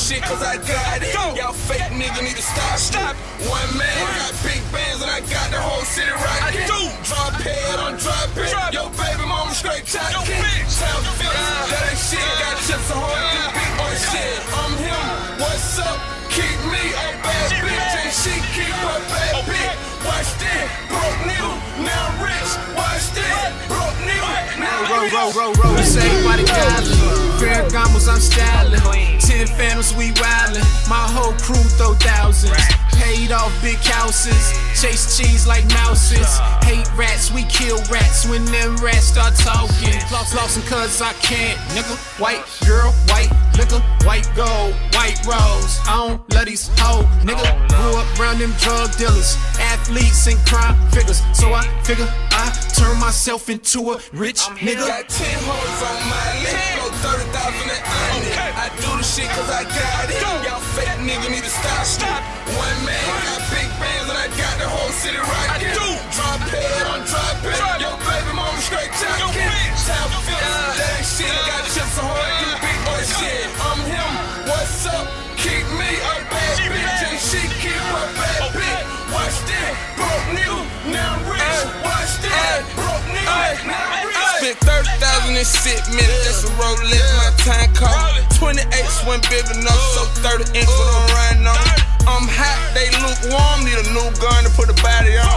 shit cause I got it. Y'all fake nigga need to stop. One man got big bands and I got the whole city rockin'. Drop head on drop it. Yo baby mama straight talkin'. Town feelings, that ain't shit. Got chips so hard to big boy shit. I'm him, what's up? Keep me a bad bitch and she keep her bad bitch. Watch this, broke nigga, now rich. Watch this, broke nigga, now rich. Roll, saved by the island. Ferragamos, I'm styling. 10 phantoms, we wildin'. My whole crew throw thousands. Paid off big houses. Chase cheese like mouses. Hate rats, we kill rats when them rats start talking. Flossin' cause I can't, nigga. White girl, white liquor, white gold, white rose. I don't love these hoes, nigga. Grew up around them drug dealers, athletes and crime figures. So I figure I turn myself into a rich nigga. Got 10 hoes on my list, go 30,000 and earn it. I do the shit cause I got it. Y'all fake nigga need to stop. One man got big bands and I got the whole city rockin'. Drop head on drop it. Yo baby mama straight talkin'. Town feelings, that ain't shit. Got chips so hard to big boy shit. I'm him, what's up? Keep me a bad bitch and she keep her bad bitch. Watch this, broke nigga, now rich. Watch this, broke nigga, now rich. Spent 30,000 in 6 minutes, that's a Rolex, my time call. 28 swim big enough, so 30 inch when I'm riding on. I'm hot, they lukewarm, need a new gun to put a body on.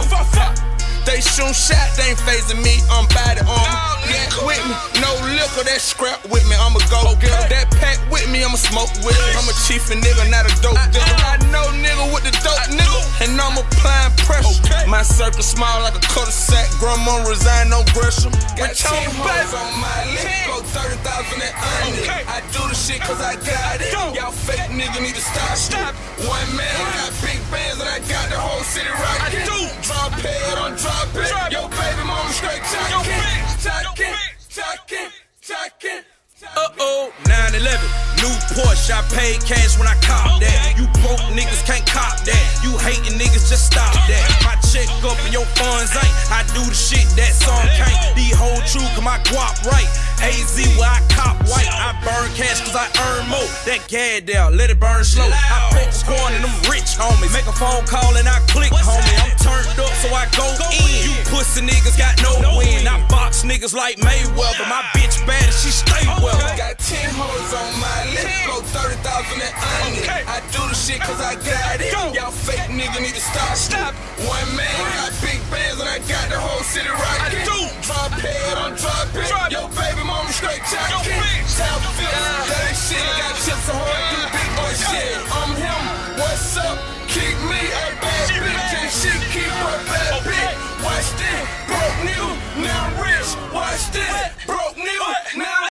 They shoot shot, they ain't phasing me, I'm body on. Yak with me, no liquor, that scrap with me, I'ma go get her. That pack with me, I'ma smoke with it. I'm a chief and nigga, not a dope dealer. I know nigga with the dope nigga, and I'm applying pressure. My circle small like a cul-de-sac, grandma resign, no Gresham. Got 10 hoes on my list, go 30,000 and earn it. I do the shit cause I got it. Y'all fake nigga need to stop. One man got big bands and I got the whole city rockin'. Drop head on drop it. Yo baby mama straight talkin'. 911, new Porsche, I paid cash when I cop that. You broke niggas can't cop that. You hating niggas, just stop that. My check up and your funds ain't. I do the shit that song can't. These whole true, cause my guap right. AZ where I cop white. I burn cash cause I earn more. That gas there, let it burn slow. I put corn in them rich homies. Make a phone call and I click, homie. I'm turned up so I go in. You pussy niggas got no win. I box niggas like Mayweather. My bitch bad and she stay well. Got 10 hoes on my list, go 30,000 and earn it. I do the shit cause I got it. Y'all fake nigga need to stop. One man got big bands and I got the whole city rockin'. Drop head on drop it. Yo baby mama straight talkin'. Town feelings, that ain't shit. Got chips so hard to big boy shit. I'm him, what's up? Keep me a bad bitch and she keep her bad bitch. Watch this, broke nigga, now rich. Watch this.